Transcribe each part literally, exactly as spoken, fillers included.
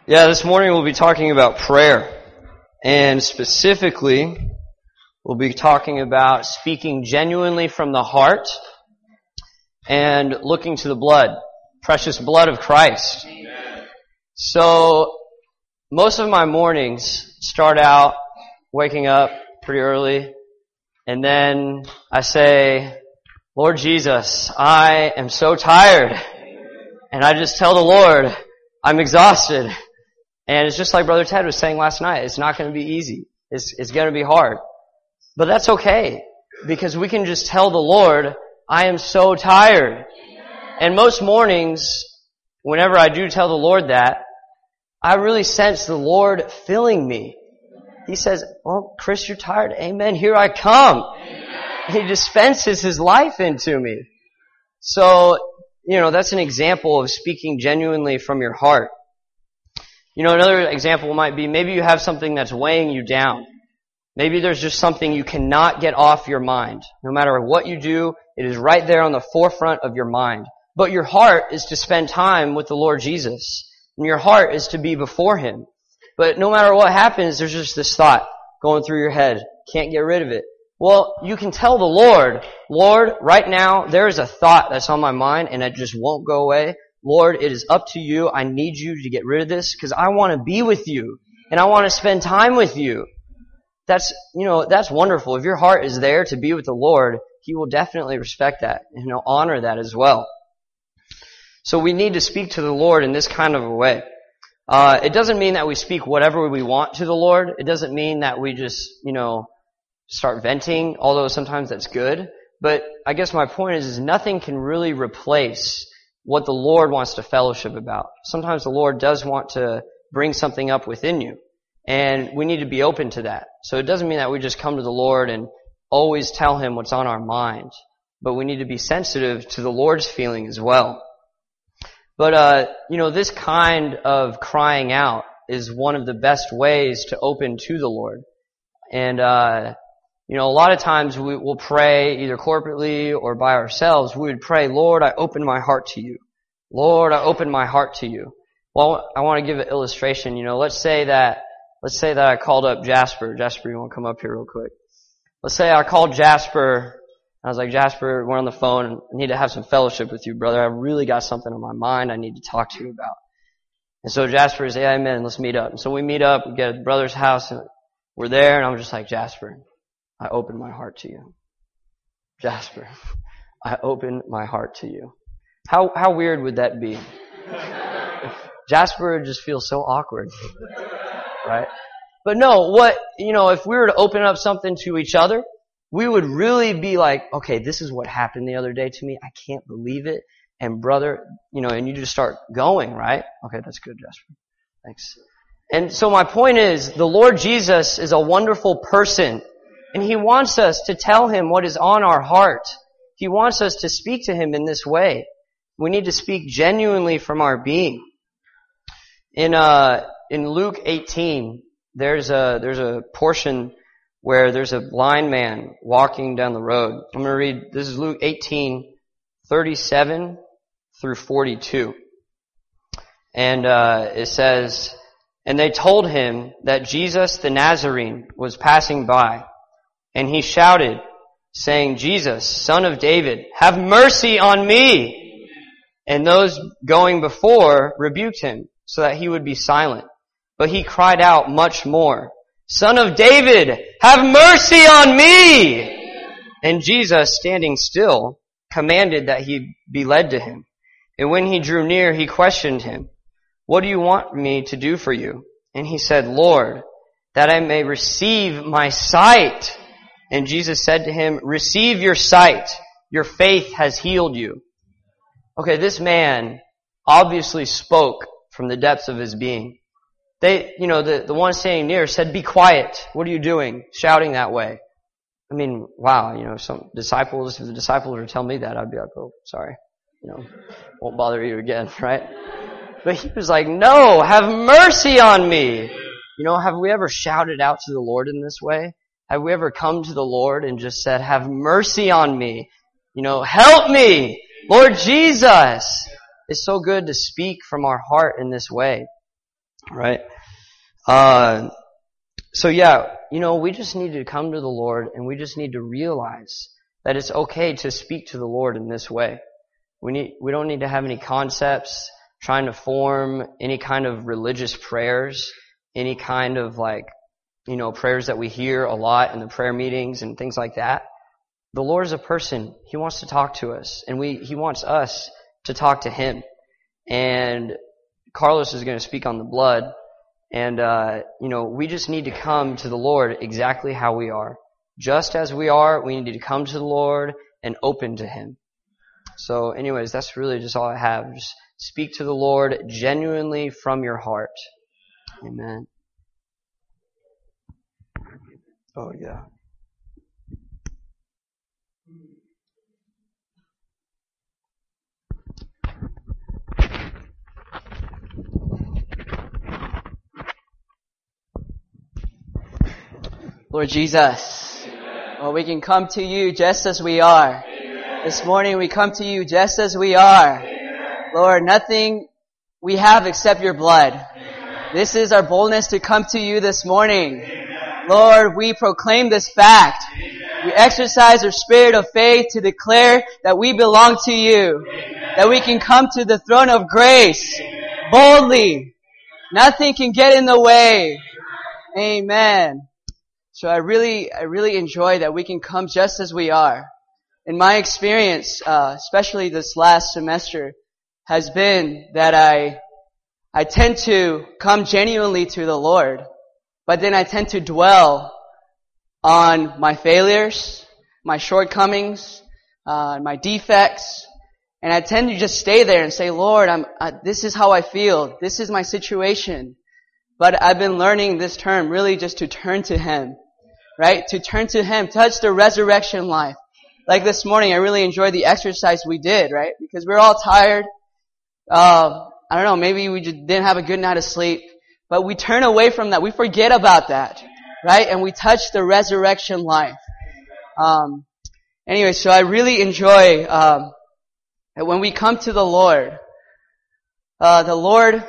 Yeah, this morning we'll be talking about prayer. And specifically, we'll be talking about speaking genuinely from the heart and looking to the blood, precious blood of Christ. Amen. So, most of my mornings start out waking up pretty early, and then I say, Lord Jesus, I am so tired. And I just tell the Lord, I'm exhausted. And it's just like Brother Ted was saying last night. It's not going to be easy. It's, it's going to be hard. But that's okay. Because we can just tell the Lord, I am so tired. And most mornings, whenever I do tell the Lord that, I really sense the Lord filling me. He says, well, Chris, you're tired. Amen. Here I come. He dispenses His life into me. So, you know, that's an example of speaking genuinely from your heart. You know, another example might be maybe you have something that's weighing you down. Maybe there's just something you cannot get off your mind. No matter what you do, it is right there on the forefront of your mind. But your heart is to spend time with the Lord Jesus. And your heart is to be before Him. But no matter what happens, there's just this thought going through your head. Can't get rid of it. Well, you can tell the Lord, Lord, right now there is a thought that's on my mind and it just won't go away. Lord, it is up to you. I need you to get rid of this because I want to be with you and I want to spend time with you. That's, you know, that's wonderful. If your heart is there to be with the Lord, He will definitely respect that and He'll honor that as well. So we need to speak to the Lord in this kind of a way. Uh, it doesn't mean that we speak whatever we want to the Lord. It doesn't mean that we just, you know, start venting, although sometimes that's good. But I guess my point is, is nothing can really replace what the Lord wants to fellowship about. Sometimes the Lord does want to bring something up within you. And we need to be open to that. So it doesn't mean that we just come to the Lord and always tell Him what's on our mind. But we need to be sensitive to the Lord's feeling as well. But, uh, you know, this kind of crying out is one of the best ways to open to the Lord. And, uh, you know, a lot of times we will pray either corporately or by ourselves. We would pray, Lord, I open my heart to you. Lord, I open my heart to you. Well, I want to give an illustration. You know, let's say that, let's say that I called up Jasper. Jasper, you want to come up here real quick? Let's say I called Jasper. I was like, Jasper, we're on the phone and I need to have some fellowship with you, brother. I really got something on my mind I need to talk to you about. And so Jasper says, yeah, amen, let's meet up. And so we meet up, we get at brother's house, and we're there, and I'm just like, Jasper, I open my heart to you. Jasper, I open my heart to you. How how weird would that be? Jasper just feels so awkward. Right? But no, what, you know, if we were to open up something to each other, we would really be like, okay, this is what happened the other day to me. I can't believe it. And brother, you know, and you just start going, right? Okay, that's good, Jasper. Thanks. And so my point is, the Lord Jesus is a wonderful person. And He wants us to tell Him what is on our heart. He wants us to speak to Him in this way. We need to speak genuinely from our being. In uh in Luke eighteen, there's a there's a portion where there's a blind man walking down the road. I'm going to read, this is Luke eighteen, thirty-seven through forty-two. And uh it says, and they told him that Jesus the Nazarene was passing by. And he shouted, saying, Jesus, Son of David, have mercy on me. And those going before rebuked him, so that he would be silent. But he cried out much more, Son of David, have mercy on me. And Jesus, standing still, commanded that he be led to him. And when he drew near, he questioned him, what do you want me to do for you? And he said, Lord, that I may receive my sight. And Jesus said to him, receive your sight. Your faith has healed you. Okay, this man obviously spoke from the depths of his being. They, you know, the, the one standing near said, be quiet. What are you doing? Shouting that way. I mean, wow, you know, some disciples, if the disciples were to tell me that, I'd be like, oh, sorry. You know, won't bother you again, right? But he was like, no, have mercy on me. You know, have we ever shouted out to the Lord in this way? Have we ever come to the Lord and just said, have mercy on me? You know, help me, Lord Jesus. It's so good to speak from our heart in this way. right? Uh, so yeah, you know, we just need to come to the Lord, and we just need to realize that it's okay to speak to the Lord in this way. We need, we don't need to have any concepts, trying to form any kind of religious prayers, any kind of like, you know, prayers that we hear a lot in the prayer meetings and things like that. The Lord is a person. He wants to talk to us, and we, He wants us to talk to Him. And Carlos is going to speak on the blood, and, uh, you know, we just need to come to the Lord exactly how we are. Just as we are, we need to come to the Lord and open to Him. So anyways, that's really just all I have. Just speak to the Lord genuinely from your heart. Amen. Oh, yeah. Lord Jesus, well, we can come to you just as we are. Amen. This morning we come to you just as we are. Amen. Lord, nothing we have except your blood. Amen. This is our boldness to come to you this morning. Amen. Lord, we proclaim this fact. Amen. We exercise our spirit of faith to declare that we belong to you. Amen. That we can come to the throne of grace. Amen. Boldly. Nothing can get in the way. Amen. So I really, I really enjoy that we can come just as we are. In my experience, uh, especially this last semester, has been that I, I tend to come genuinely to the Lord, but then I tend to dwell on my failures, my shortcomings, uh, my defects, and I tend to just stay there and say, Lord, I'm, I, this is how I feel. This is my situation. But I've been learning this term really just to turn to Him. Right? To turn to Him, touch the resurrection life. Like this morning, I really enjoyed the exercise we did, right? Because we're all tired. Uh, I don't know, maybe we just didn't have a good night of sleep. But we turn away from that. We forget about that. Right? And we touch the resurrection life. Um, anyway, so I really enjoy, um, that when we come to the Lord, uh, the Lord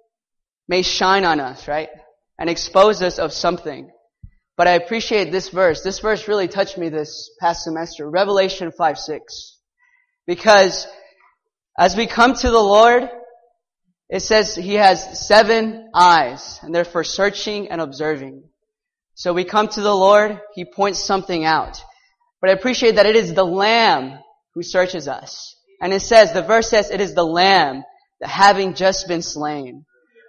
may shine on us, right? And expose us of something. But I appreciate this verse. This verse really touched me this past semester. Revelation five six. Because as we come to the Lord, it says He has seven eyes, and they're for searching and observing. So we come to the Lord, He points something out. But I appreciate that it is the Lamb who searches us. And it says, the verse says, it is the Lamb that having just been slain.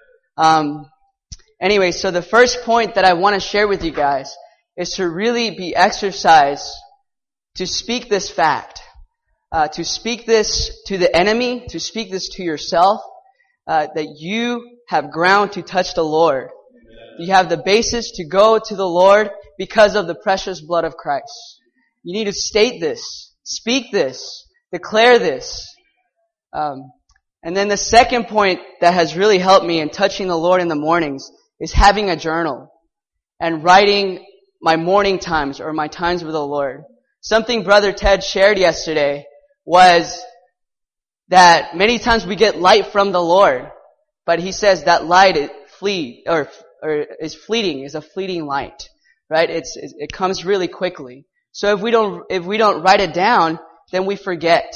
Um, Anyway, so the first point that I want to share with you guys is to really be exercised to speak this fact, uh, to speak this to the enemy, to speak this to yourself, uh, that you have ground to touch the Lord. You have the basis to go to the Lord because of the precious blood of Christ. You need to state this, speak this, declare this. Um, and then the second point that has really helped me in touching the Lord in the mornings is having a journal and writing my morning times or my times with the Lord. Something Brother Ted shared yesterday was that many times we get light from the Lord, but he says that light is flee or, or is fleeting, is a fleeting light, right? It's it comes really quickly. So if we don't if we don't write it down, then we forget.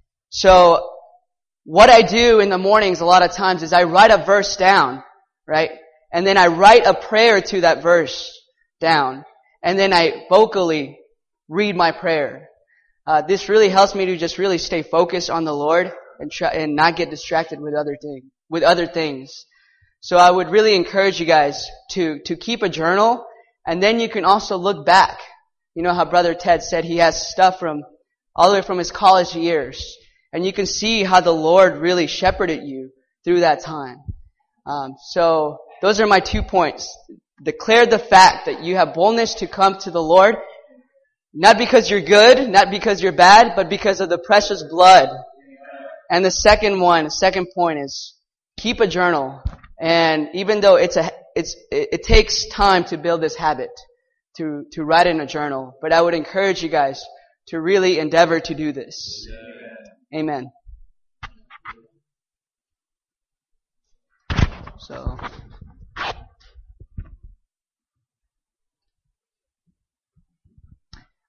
So what I do in the mornings a lot of times is I write a verse down, right? And then I write a prayer to that verse down. And then I vocally read my prayer. Uh, this really helps me to just really stay focused on the Lord and try, and not get distracted with other things, with other things. So I would really encourage you guys to, to keep a journal, and then you can also look back. You know how Brother Ted said he has stuff from, all the way from his college years. And you can see how the Lord really shepherded you through that time. Um, so, those are my two points. Declare the fact that you have boldness to come to the Lord, not because you're good, not because you're bad, but because of the precious blood. And the second one, the second point is keep a journal. And even though it's a, it's, it, it takes time to build this habit, to, to write in a journal, but I would encourage you guys to really endeavor to do this. Amen. So.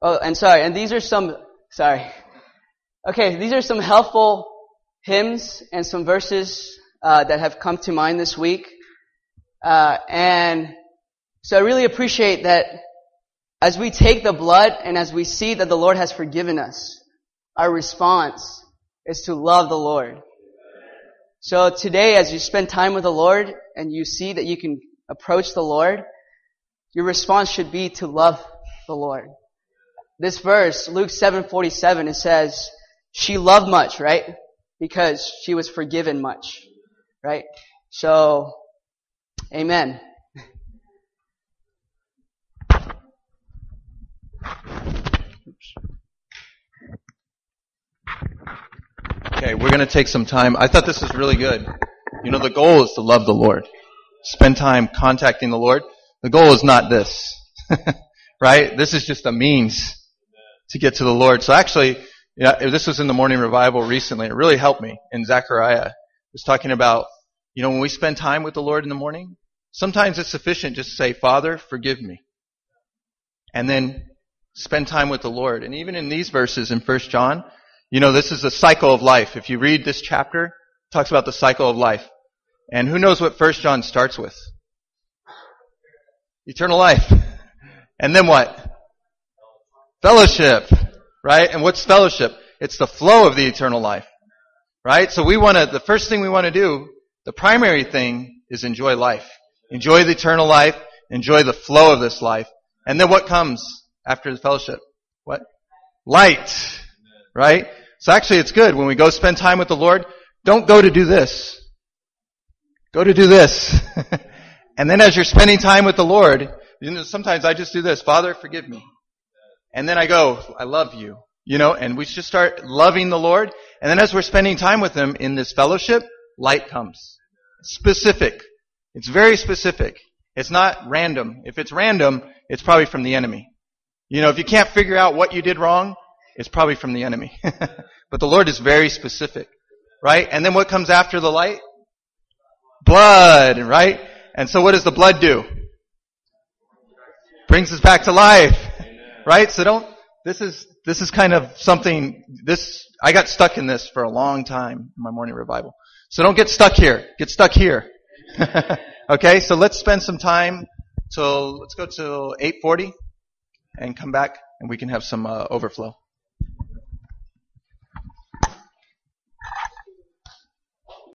Oh, and sorry, and these are some, sorry. Okay, these are some helpful hymns and some verses uh, that have come to mind this week. Uh, and so I really appreciate that as we take the blood and as we see that the Lord has forgiven us, our response is to love the Lord. So today, as you spend time with the Lord and you see that you can approach the Lord, your response should be to love the Lord. This verse, Luke seven forty-seven, it says, she loved much, right? Because she was forgiven much, right? So, amen. Okay, we're going to take some time. I thought this was really good. You know, the goal is to love the Lord. Spend time contacting the Lord. The goal is not this, right? This is just a means to get to the Lord. So actually, yeah, this was in the morning revival recently. It really helped me. In Zechariah, it was talking about, you know, when we spend time with the Lord in the morning, sometimes it's sufficient just to say, Father, forgive me. And then spend time with the Lord. And even in these verses in First John, you know, this is a cycle of life. If you read this chapter, it talks about the cycle of life. And who knows what First John starts with? Eternal life. And then what? Fellowship. Right? And what's fellowship? It's the flow of the eternal life. Right? So we want to, the first thing we want to do, the primary thing is enjoy life. Enjoy the eternal life. Enjoy the flow of this life. And then what comes after the fellowship? What? Light. Right? So actually it's good when we go spend time with the Lord, don't go to do this. Go to do this. And then as you're spending time with the Lord, you know, sometimes I just do this, Father, forgive me. And then I go, I love you. You know, and we just start loving the Lord. And then as we're spending time with Him in this fellowship, light comes. Specific. It's very specific. It's not random. If it's random, it's probably from the enemy. You know, if you can't figure out what you did wrong, it's probably from the enemy. But the Lord is very specific, right? And then what comes after the light? Blood, right? And so what does the blood do? Brings us back to life, right? So don't, this is, this is kind of something, this, I got stuck in this for a long time in my morning revival. So don't get stuck here. Get stuck here. Okay, so let's spend some time till, let's go till eight forty and come back and we can have some uh, overflow.